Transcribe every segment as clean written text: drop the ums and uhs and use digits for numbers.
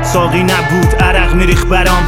ساقی نبود عرق میریخ برام،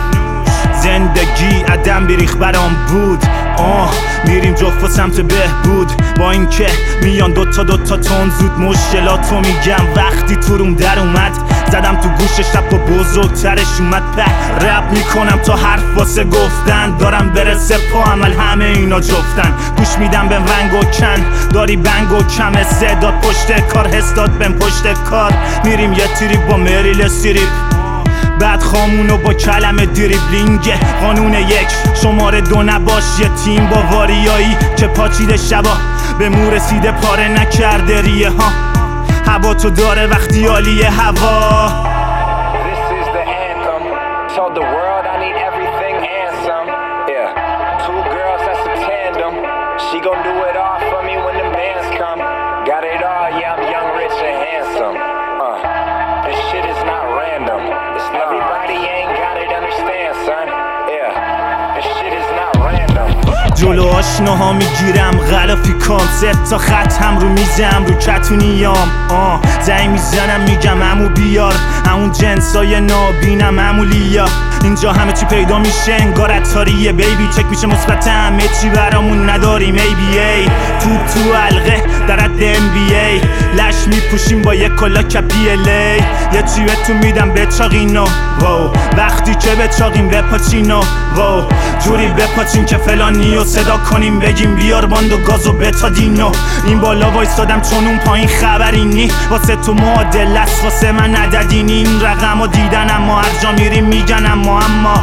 زندگی عدم بیریخ برام بود. میریم جفت و سمت بهبود، با این که میان دوتا تون زود. مشکلاتو میگم وقتی تو روم در اومد، زدم تو گوشش رپ و بزرگترش اومد. رپ میکنم تا حرف واسه گفتن، دارم برسه پا عمل همه اینا جفتن. گوش میدم به ونگ و کن، داری بنگ و کم استعداد پشت کار، حس داد بهم پشت کار. میریم یه تریپ با مریل استریپ، بعد خامونو با کلمه دریبلینگ. قانون 1 شماره 2 نباش یه تیم با واریایی که پاچیده شبا به مو رسیده پاره نکرده ریه ها. هوا تو داره وقتی عالیه هوا. This is the anthem. Told the world I need everything and some. Yeah, 2 girls that's a tandem. She gon' do it all for me when the bands come. Got it all, yeah, I'm young, rich and handsome. This shit is not random. It's not. Everybody ain't got it, understand, son. Yeah, this shit is not random. جلو آشناها میگیرم غلافی کام، 3 تا خط هم رو میزم رو کتونیام. زنگ میزنم میگم عمو بیار، همون جنسای نابینم معمولیا. اینجا همه چی پیدا میشه انگار عطاریه بیبی، چک میشه مثبت همه چی برامون نداریم ABA. تو حلقه در حد NBA لش میپوشیم با یک کلا کپیله. یه چی بهتون میدم بچاقینو واو، وقتی که بچاقیم بپاچینو واو، جوری بپاچیم که فلانیو صدا کنیم بگیم بیار باند و گازو بتادینو. این بالا وایستادم چون اون پایین خبری نی، واسه تو معادل است واسه من عددی نی. این رقمو دیدن اما هر جا میریم میگن اما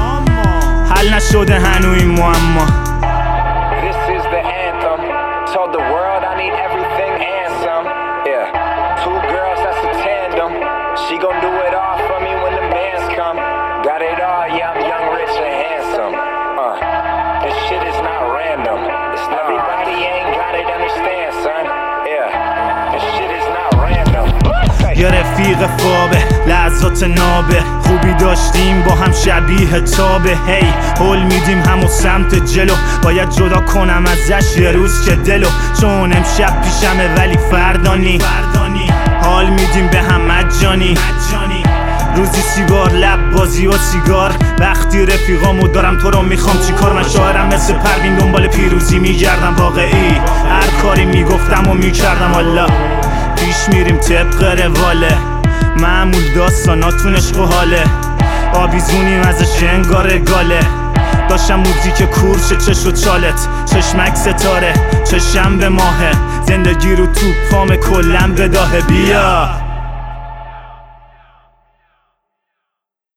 حل نشده هنو این معما. This is the anthem. Told the world I need everything and some. Yeah, 2 girls that's a tandem. She gon' do it all for me when the bands come. Got it all, yeah, I'm young, rich and handsome. This shit is not random. It's not. Everybody ain't got it, understand, son. Yeah, this shit is not random. یا رفیق فابه لحظات نابه، خوبی داشتیم با هم شبیه تابه. هی هول میدیم همو سمت جلو، باید جدا کنم ازش یه روز که دلو. چون امشب پیشمه ولی فردانی حال میدیم به هم مجانی. روزی سیگار لب بازی و سیگار، وقتی رفیقامو دارم تو رو میخوام چیکار. من شاعرم مثل پروین دنبال پیروزی میگردم، واقعی هر کاری میگفتم و میکردم. والا پیش میریم طبق رواله، معمول داستاناتون عشق و حاله. آویزونیم ازش انگار گاله، داشتم موزیک کورش چش و چالت. چشمک ستاره چشم به ماهه، زندگی رو تو پام کلم بداهه. بیا